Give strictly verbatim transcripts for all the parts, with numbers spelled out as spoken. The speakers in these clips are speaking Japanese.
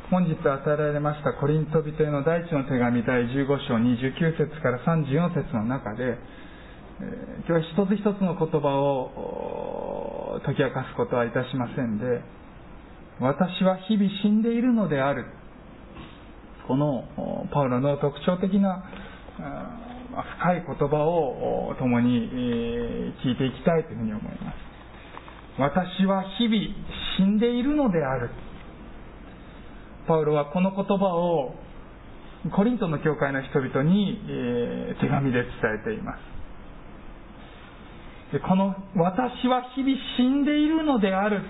本日与えられましたコリント人への第一の手紙だいじゅうご章にじゅうきゅう節からさんじゅうよん節の中で、えー、今日は一つ一つの言葉を解き明かすことはいたしませんで、私は日々死んでいるのである、このパウロの特徴的な深い言葉を共に聞いていきたいというふうに思います。私は日々死んでいるのである。パウロはこの言葉をコリントの教会の人々に手紙で伝えています。この私は日々死んでいるのである、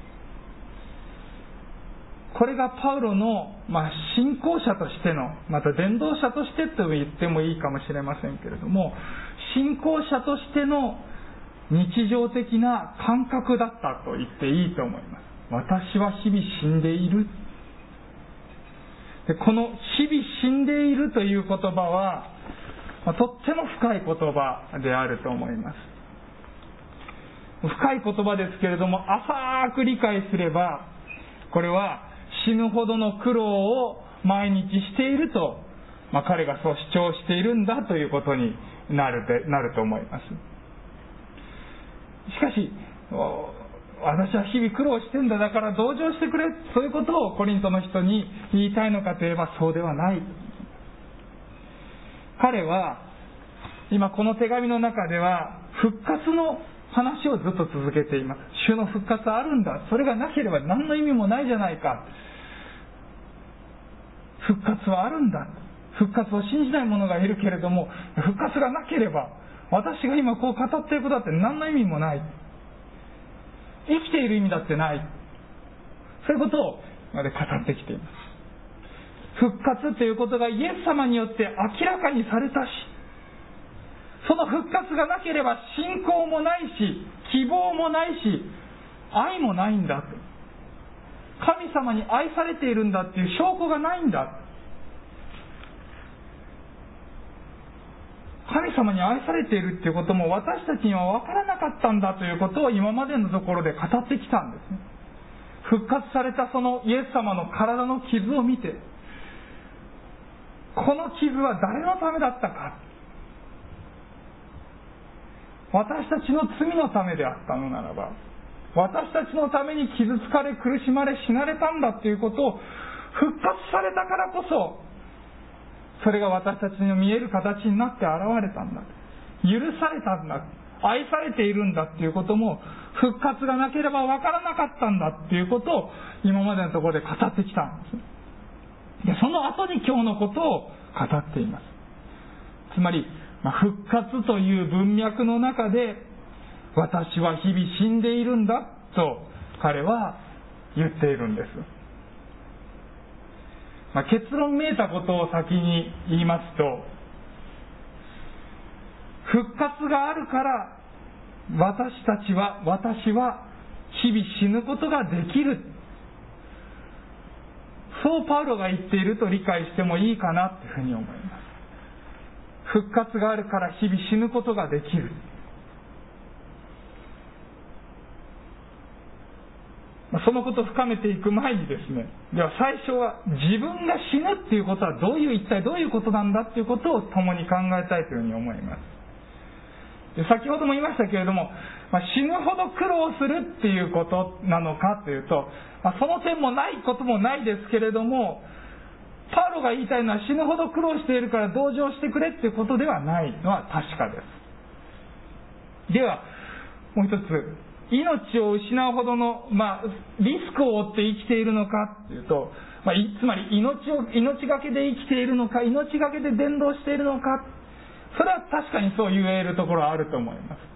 これがパウロの、まあ、信仰者としての、また伝道者としてと言ってもいいかもしれませんけれども、信仰者としての日常的な感覚だったと言っていいと思います。私は日々死んでいる。でこの日々死んでいるという言葉は、まあ、とっても深い言葉であると思います。深い言葉ですけれども、浅く理解すれば、これは死ぬほどの苦労を毎日していると、まあ、彼がそう主張しているんだということになるで、なると思います。しかし、私は日々苦労してんだ、だから同情してくれ、そういうことをコリントの人に言いたいのかといえばそうではない。彼は今この手紙の中では復活の話をずっと続けています。主の復活はあるんだ、それがなければ何の意味もないじゃないか、復活はあるんだ、復活を信じない者がいるけれども復活がなければ私が今こう語っていることだって何の意味もない、生きている意味だってない、そういうことをまで語ってきています。復活ということがイエス様によって明らかにされたし、その復活がなければ信仰もないし希望もないし愛もないんだと、神様に愛されているんだっていう証拠がないんだ、神様に愛されているっていうことも私たちには分からなかったんだということを今までのところで語ってきたんですね。復活されたそのイエス様の体の傷を見て、この傷は誰のためだったか、私たちの罪のためであったのならば、私たちのために傷つかれ苦しまれ死なれたんだということを復活されたからこそ、それが私たちの見える形になって現れたんだ、許されたんだ、愛されているんだっていうことも復活がなければ分からなかったんだっていうことを今までのところで語ってきたんです。でその後に今日のことを語っています。つまり、まあ、復活という文脈の中で私は日々死んでいるんだと彼は言っているんです。まあ、結論めいたことを先に言いますと、復活があるから私たちは私は日々死ぬことができる、そうパウロが言っていると理解してもいいかなというふうに思います。復活があるから日々死ぬことができる。そのことを深めていく前にですね、では最初は自分が死ぬっていうことはどういう一体どういうことなんだっていうことを共に考えたいというふうに思います。で先ほども言いましたけれども、まあ、死ぬほど苦労するっていうことなのかというと、まあ、その点もないこともないですけれども、パウロが言いたいのは死ぬほど苦労しているから同情してくれっていうことではないのは確かです。ではもう一つ、命を失うほどの、まあ、リスクを負って生きているのかというと、まあ、つまり命を命がけで生きているのか、命がけで伝道しているのか、それは確かにそう言えるところはあると思います。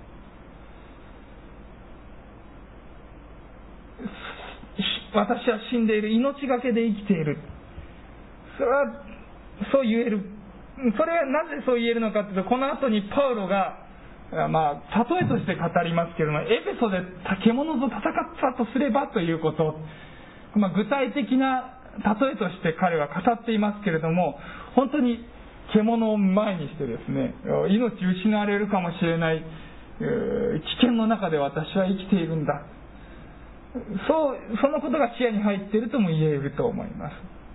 私は死んでいる、命がけで生きている、それはそう言える。それはなぜそう言えるのかというと、この後にパウロがまあ、例えとして語りますけれども、エペソで獣と戦ったとすればということ、まあ、具体的な例えとして彼は語っていますけれども、本当に獣を前にしてですね、命失われるかもしれない危険の中で私は生きているんだ、そうそのことが視野に入っているとも言えると思います。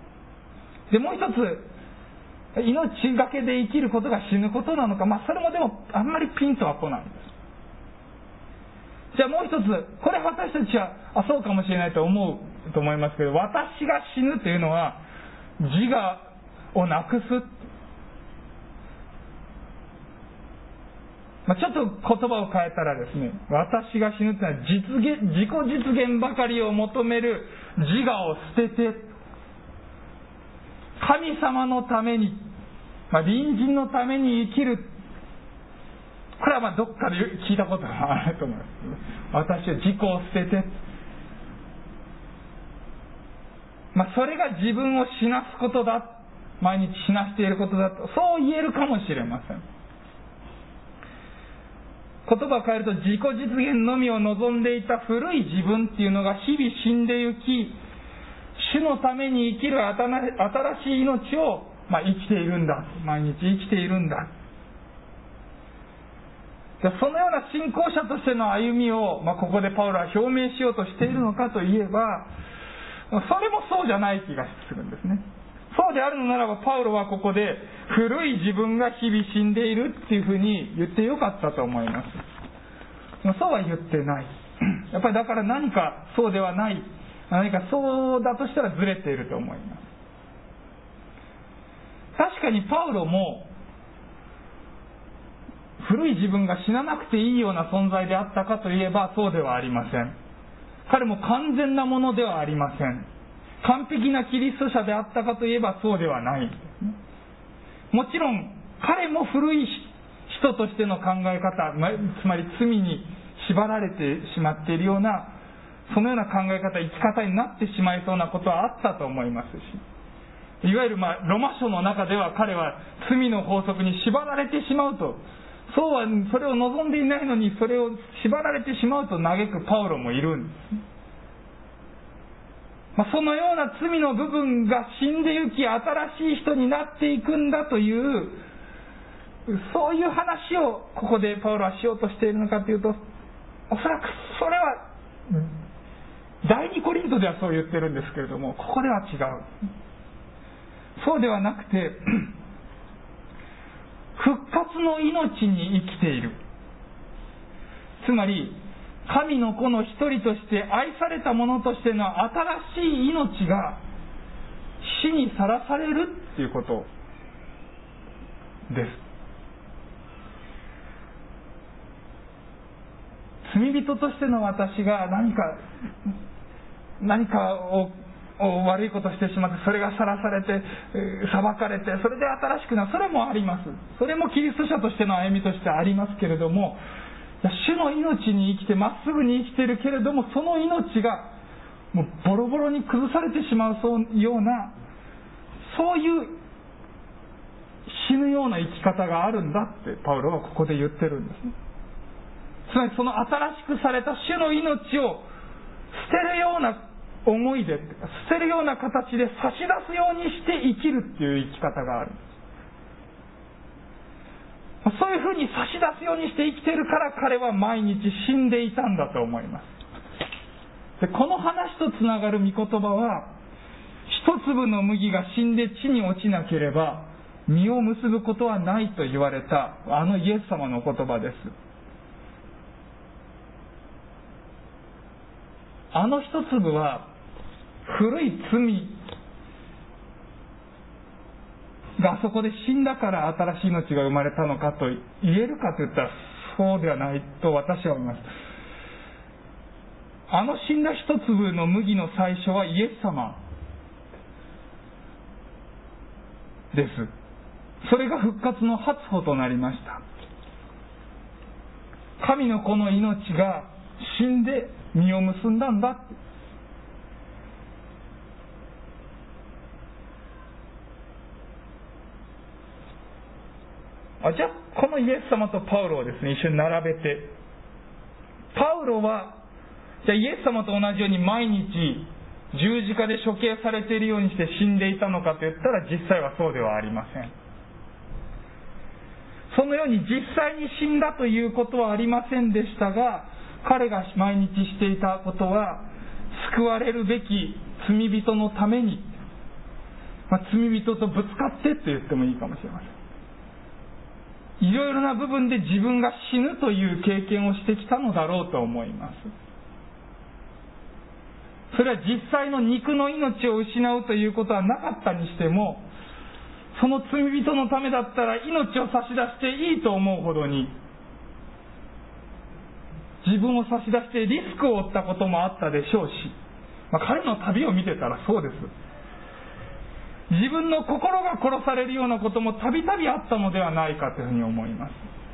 でもう一つ、命がけで生きることが死ぬことなのか、まあそれもでもあんまりピンとは来ないんです。じゃあもう一つ、これ私たちはあそうかもしれないと思うと思いますけど、私が死ぬというのは自我をなくす、まあ、ちょっと言葉を変えたらですね、私が死ぬというのは実現自己実現ばかりを求める自我を捨てて、神様のために、まあ、隣人のために生きる。これはまあどっかで聞いたことがあると思います。私は自己を捨てて、まあ、それが自分を死なすことだ、毎日死なしていることだと、そう言えるかもしれません。言葉を変えると、自己実現のみを望んでいた古い自分っていうのが日々死んでゆき、主のために生きる新しい命を、まあ、生きているんだ、毎日生きているんだ。そのような信仰者としての歩みを、まあ、ここでパウロは表明しようとしているのかといえば、それもそうじゃない気がするんですね。そうであるのならば、パウロはここで古い自分が日々死んでいるっていうふうに言ってよかったと思います。そうは言ってない。やっぱりだから何かそうではない、何かそうだとしたらずれていると思います。確かにパウロも古い自分が死ななくていいような存在であったかといえばそうではありません。彼も完全なものではありません。完璧なキリスト者であったかといえばそうではないんですね。もちろん彼も古い人としての考え方、つまり罪に縛られてしまっているような、そのような考え方、生き方になってしまいそうなことはあったと思いますし、いわゆるまあロマ書の中では彼は罪の法則に縛られてしまうと、そうはそれを望んでいないのにそれを縛られてしまうと嘆くパウロもいるんです。まあ、そのような罪の部分が死んでゆき新しい人になっていくんだという、そういう話をここでパウロはしようとしているのかというと、おそらくそれは第二コリントではそう言ってるんですけれども、ここでは違う。そうではなくて、復活の命に生きている。つまり神の子の一人として愛された者としての新しい命が死にさらされるっていうことです。罪人としての私が何か何かを悪いことをしてしまって、それがさらされて裁かれて、それで新しくなる、それもあります。それもキリスト者としての歩みとしてありますけれども、主の命に生きてまっすぐに生きているけれども、その命がもうボロボロに崩されてしまうような、そういう死ぬような生き方があるんだってパウロはここで言ってるんですね。つまりその新しくされた主の命を捨てるような思いで、捨てるような形で差し出すようにして生きるっていう生き方があるんです。そういうふうに差し出すようにして生きているから彼は毎日死んでいたんだと思います。で、この話とつながる御言葉は、一粒の麦が死んで地に落ちなければ実を結ぶことはないと言われたあのイエス様の言葉です。あの一粒は古い罪がそこで死んだから新しい命が生まれたのかと言えるかといったらそうではないと私は思います。あの死んだ一粒の麦の最初はイエス様です。それが復活の初歩となりました。神の子の命が死んで実を結んだんだって。あ、じゃあこのイエス様とパウロをですね一緒に並べて、パウロはじゃあイエス様と同じように毎日十字架で処刑されているようにして死んでいたのかといったら実際はそうではありません。そのように実際に死んだということはありませんでしたが、彼が毎日していたことは救われるべき罪人のためにまあ、罪人とぶつかってって言ってもいいかもしれません。いろいろな部分で自分が死ぬという経験をしてきたのだろうと思います。それは実際の肉の命を失うということはなかったにしても、その罪人のためだったら命を差し出していいと思うほどに、自分を差し出してリスクを負ったこともあったでしょうし、まあ、彼の旅を見てたらそうです。自分の心が殺されるようなこともたびたびあったのではないかというふうに思います。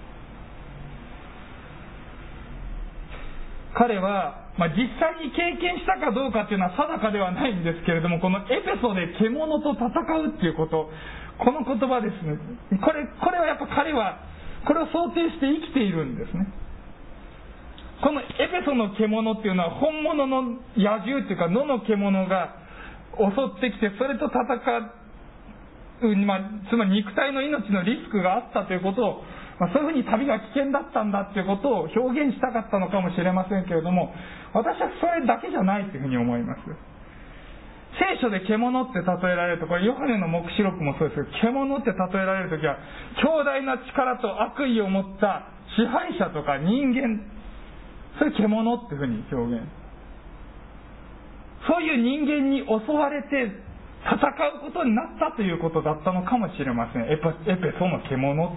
彼は、まあ、実際に経験したかどうかというのは定かではないんですけれども、このエペソで獣と戦うっていうこと、この言葉ですね、これ、これはやっぱ彼はこれを想定して生きているんですね。このエペソの獣っていうのは本物の野獣というか野の獣が襲ってきて、それと戦う、まあ、つまり肉体の命のリスクがあったということを、まあ、そういうふうに旅が危険だったんだということを表現したかったのかもしれませんけれども、私はそれだけじゃないというふうに思います。聖書で獣って例えられると、これヨハネの黙示録もそうですけど、獣って例えられるときは強大な力と悪意を持った支配者とか人間、それ獣っていうふうに表現、そういう人間に襲われて戦うことになったということだったのかもしれません。エペ、エペソの獣、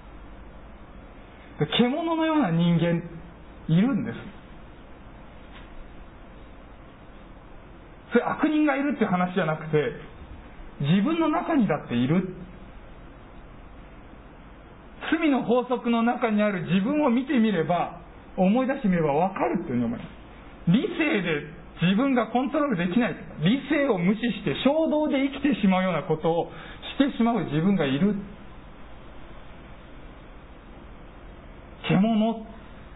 獣のような人間いるんです。それ悪人がいるっていう話じゃなくて、自分の中にだっている。罪の法則の中にある自分を見てみれば、思い出してみれば分かるというふうに思います。理性で自分がコントロールできない、理性を無視して衝動で生きてしまうようなことをしてしまう自分がいる。獣、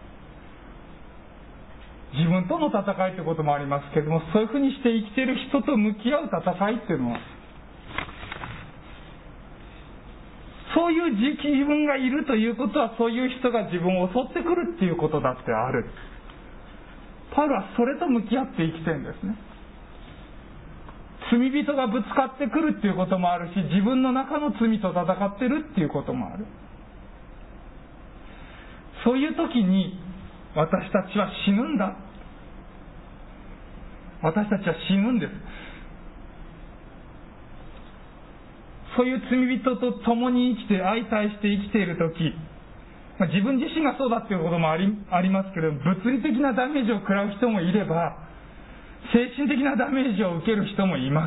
自分との戦いということもありますけれども、そういうふうにして生きている人と向き合う戦いっていうのは、そういう自分がいるということは、そういう人が自分を襲ってくるっていうことだってある。パウロはそれと向き合って生きてるんですね。罪人がぶつかってくるっていうこともあるし、自分の中の罪と戦ってるっていうこともある。そういう時に私たちは死ぬんだ。私たちは死ぬんです。そういう罪人と共に生きて相対して生きている時、まあ、自分自身がそうだっていうこともあり、ありますけれども、物理的なダメージを食らう人もいれば、精神的なダメージを受ける人もいます。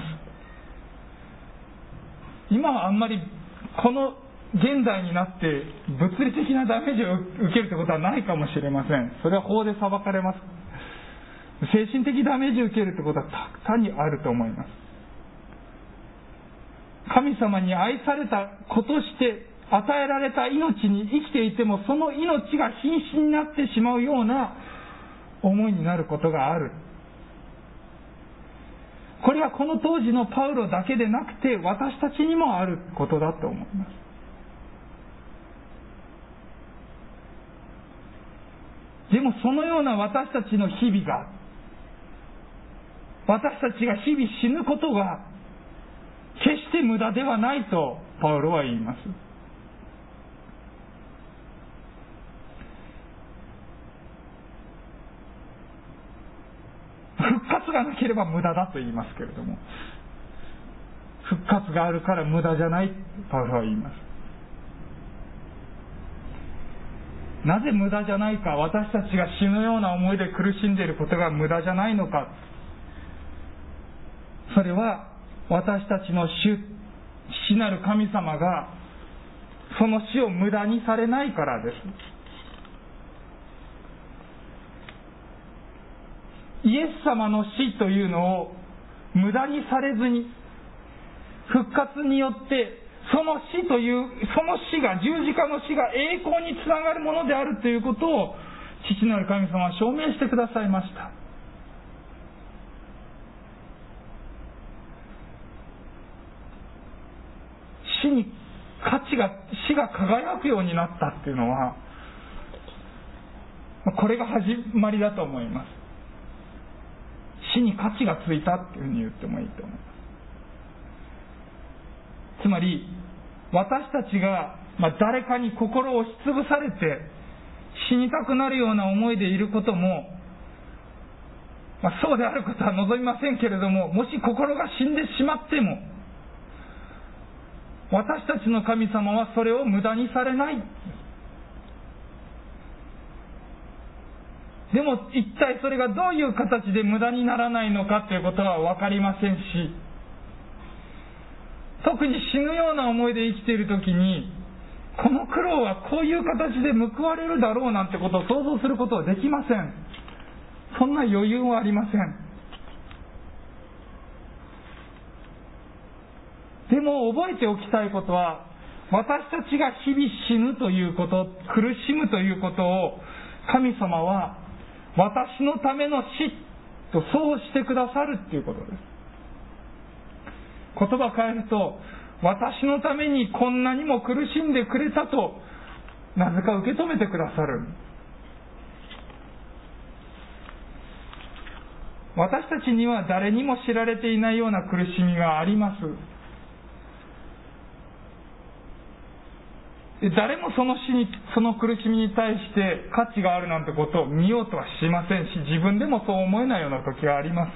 今はあんまりこの現代になって物理的なダメージを受けるということはないかもしれません。それは法で裁かれます。精神的ダメージを受けるということはたくさんにあると思います。神様に愛された子として与えられた命に生きていても、その命が瀕死になってしまうような思いになることがある。これはこの当時のパウロだけでなくて、私たちにもあることだと思います。でもそのような私たちの日々が、私たちが日々死ぬことが決して無駄ではないとパウロは言います。復活がなければ無駄だと言いますけれども、復活があるから無駄じゃないとパウロは言います。なぜ無駄じゃないか、私たちが死ぬような思いで苦しんでいることが無駄じゃないのか。それは私たちの主、父なる神様がその死を無駄にされないからです。イエス様の死というのを無駄にされずに、復活によってその死という、その死が、十字架の死が栄光につながるものであるということを父なる神様は証明してくださいました。死に価値が、死が輝くようになったっていうのは、これが始まりだと思います。死に価値がついたっていうふうに言ってもいいと思います。 つまり私たちが、まあ、誰かに心を押しつぶされて死にたくなるような思いでいることも、まあ、そうであることは望みませんけれども、もし心が死んでしまっても私たちの神様はそれを無駄にされない。でも一体それがどういう形で無駄にならないのかということは分かりませんし、特に死ぬような思いで生きているときに、この苦労はこういう形で報われるだろうなんてことを想像することはできません。そんな余裕はありません。でも覚えておきたいことは、私たちが日々死ぬということ、苦しむということを神様は私のための死とそうしてくださるということです。言葉変えると、私のためにこんなにも苦しんでくれたとなぜか受け止めてくださる。私たちには誰にも知られていないような苦しみがあります。誰もその死に、その苦しみに対して価値があるなんてことを見ようとはしませんし、自分でもそう思えないような時があります。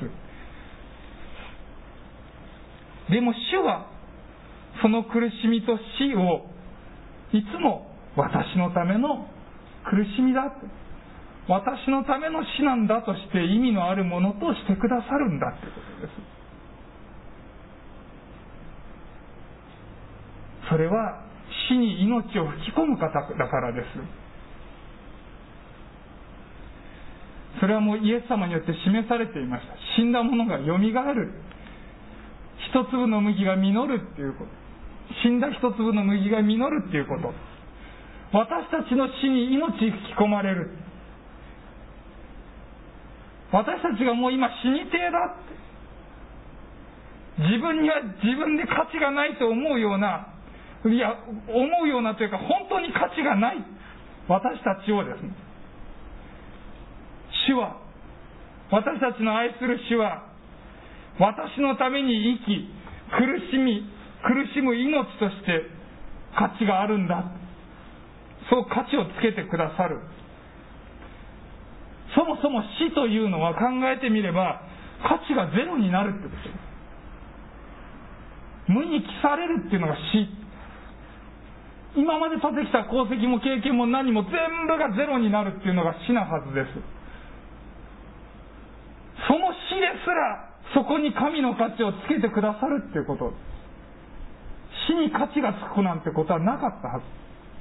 でも主はその苦しみと死をいつも私のための苦しみだ、私のための死なんだとして意味のあるものとしてくださるんだということです。それは死に命を吹き込む方だからです。それはもうイエス様によって示されていました。死んだ者がよみがえる、一粒の麦が実るっていうこと、死んだ一粒の麦が実るっていうこと、私たちの死に命吹き込まれる、私たちがもう今死にてえだって、自分には自分で価値がないと思うような、いや思うようなというか本当に価値がない私たちをですね、主は、私たちの愛する主は私のために生き苦しみ苦しむ命として価値があるんだ、そう価値をつけてくださる。そもそも死というのは考えてみれば価値がゼロになるってことです。無に帰されるっていうのが死。今まで立てきた功績も経験も何も全部がゼロになるっていうのが死なはずです。その死ですらそこに神の価値をつけてくださるっていうこと。死に価値がつくなんてことはなかったはず。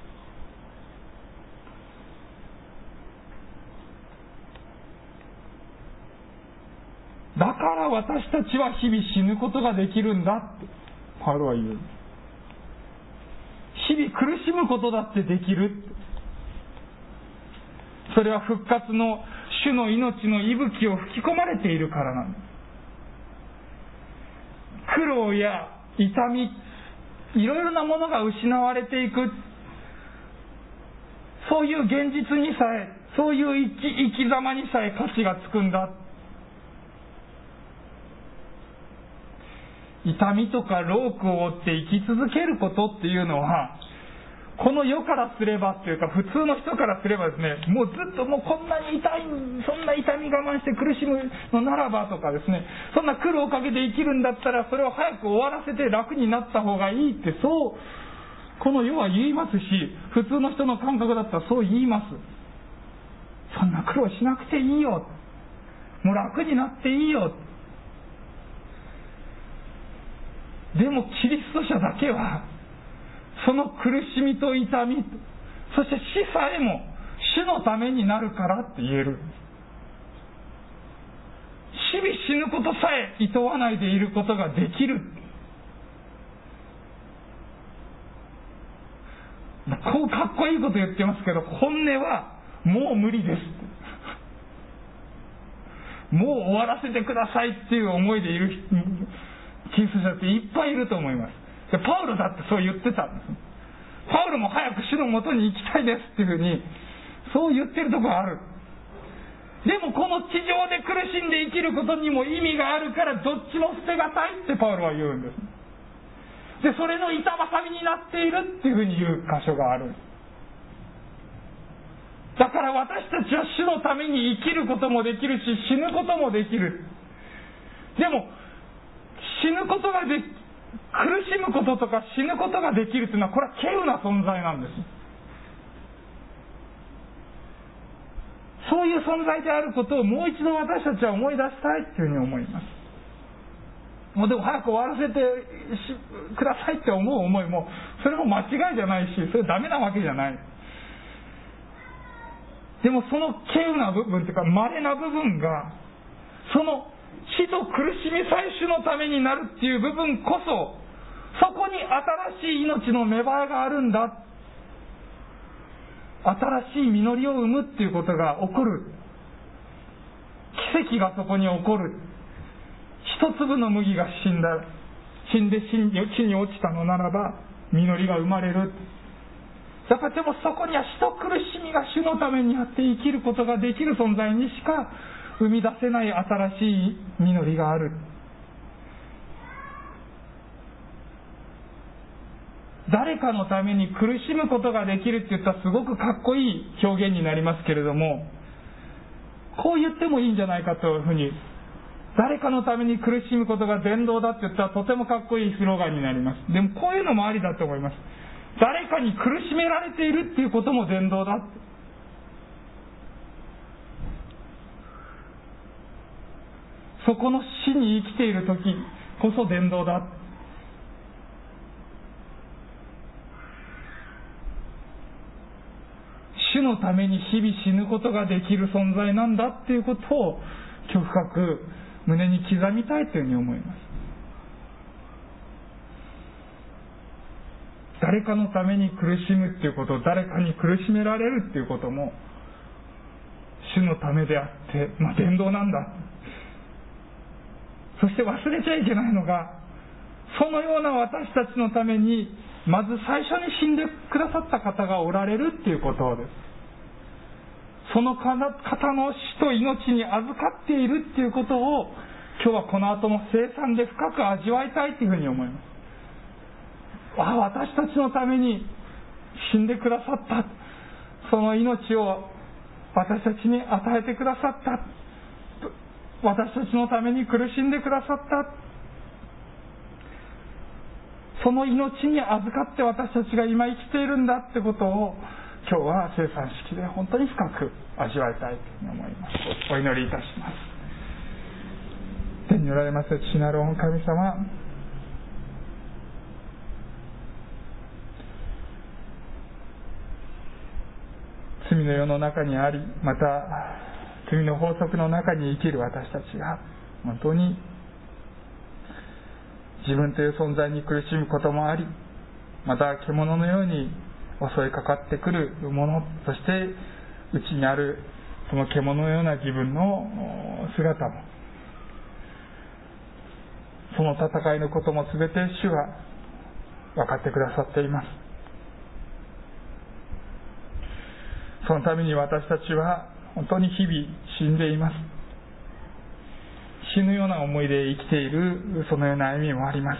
だから私たちは日々死ぬことができるんだってパウロは言う。日々苦しむことだってできる。それは復活の主の命の息吹を吹き込まれているからなんです。苦労や痛み、いろいろなものが失われていく、そういう現実にさえ、そういう生き、生き様にさえ価値がつくんだ。痛みとか労苦を負って生き続けることっていうのは、この世からすればっていうか普通の人からすればですね、もうずっともうこんなに痛い、そんな痛み我慢して苦しむのならばとかですね、そんな苦労をかけて生きるんだったらそれを早く終わらせて楽になった方がいいって、そうこの世は言いますし、普通の人の感覚だったらそう言います。そんな苦労しなくていいよ、もう楽になっていいよ。でもキリスト者だけはその苦しみと痛み、そして死さえも主のためになるからって言える。日々死ぬことさえ厭わないでいることができる。こうかっこいいこと言ってますけど、本音はもう無理です。もう終わらせてくださいっていう思いでいるキリスト者っていっぱいいると思います。でパウロだってそう言ってたんです。パウロも早く主のもとに行きたいですっていうふうにそう言ってるところがある。でもこの地上で苦しんで生きることにも意味があるからどっちも捨てがたいってパウロは言うんです。 でそれの板挟みになっているっていうふうに言う箇所がある。だから私たちは主のために生きることもできるし、死ぬこともできる。でも死ぬことがで苦しむこととか死ぬことができるというのは、これは稀有な存在なんです。そういう存在であることをもう一度私たちは思い出したいというふうに思います。もうでも早く終わらせてくださいって思う思いも、それも間違いじゃないし、それダメなわけじゃない。でもその稀有な部分というか稀な部分が、その死と苦しみさえ主のためになるっていう部分こそ、そこに新しい命の芽生えがあるんだ、新しい実りを生むっていうことが起こる、奇跡がそこに起こる。一粒の麦が死んだ死んで地に落ちたのならば実りが生まれる。やっぱでもそこには死と苦しみが主のためにあって生きることができる存在にしか生み出せない新しい実りがある。誰かのために苦しむことができるって言ったらすごくかっこいい表現になりますけれども、こう言ってもいいんじゃないかというふうに、誰かのために苦しむことが伝道だって言ったらとてもかっこいいスローガンになります。でもこういうのもありだと思います。誰かに苦しめられているっていうことも伝道だって。そこの死に生きている時こそ伝道だ。主のために日々死ぬことができる存在なんだっていうことを今日深く胸に刻みたいというふうに思います。誰かのために苦しむっていうこと、誰かに苦しめられるっていうことも主のためであって、まあ、伝道なんだ。そして忘れちゃいけないのが、そのような私たちのためにまず最初に死んでくださった方がおられるっていうことです。その方の死と命に預かっているっていうことを今日はこの後も聖餐で深く味わいたいというふうに思います。ああ、私たちのために死んでくださった、その命を私たちに与えてくださった、私たちのために苦しんでくださった、その命に預かって私たちが今生きているんだってことを今日は聖餐式で本当に深く味わいたいと思います。お祈りいたします。天におられます父なる御神様、罪の世の中にあり、また罪の法則の中に生きる私たちが本当に自分という存在に苦しむこともあり、また獣のように襲いかかってくるもの、そして内にあるその獣のような自分の姿も、その戦いのことも全て主は分かってくださっています。そのために私たちは本当に日々死んでいます。死ぬような思いで生きている、そのような歩みもあります。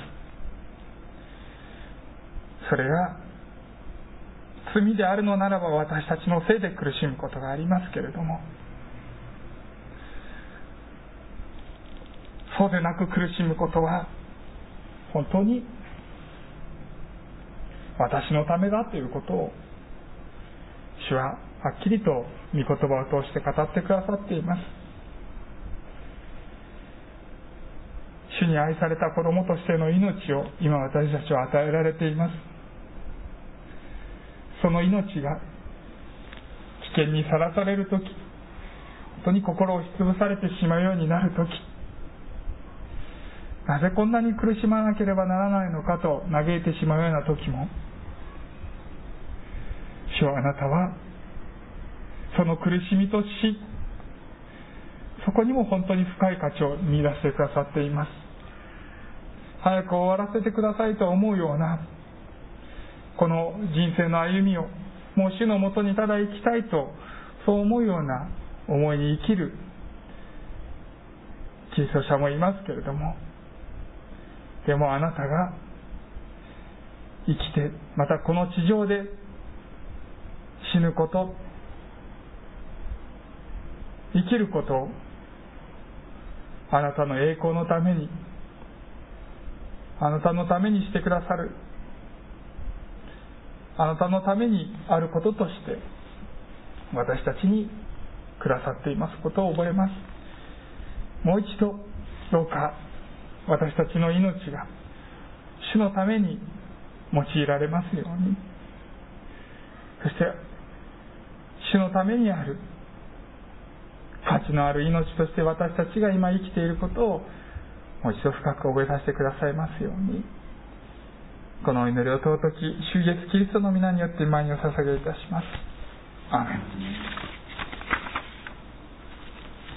それが罪であるのならば私たちのせいで苦しむことがありますけれども、そうでなく苦しむことは本当に私のためだということを主ははっきりと御言葉を通して語ってくださっています。主に愛された子供としての命を今私たちは与えられています。その命が危険にさらされるとき、本当に心を押しつぶされてしまうようになるとき、なぜこんなに苦しまなければならないのかと嘆いてしまうようなときも、主はあなたはその苦しみと死、そこにも本当に深い価値を見出してくださっています。早く終わらせてくださいと思うようなこの人生の歩みをもう主のもとにただ生きたいと、そう思うような思いに生きるキリスト者もいますけれども、でもあなたが生きて、またこの地上で死ぬこと、生きることをあなたの栄光のために、あなたのためにしてくださる、あなたのためにあることとして私たちにくださっていますことを覚えます。もう一度どうか私たちの命が主のために用いられますように、そして主のためにある価値のある命として私たちが今生きていることをもう一度深く覚えさせてくださいますように、このお祈りを尊き主イエスキリストの皆によって前にお捧げいたします。アーメン。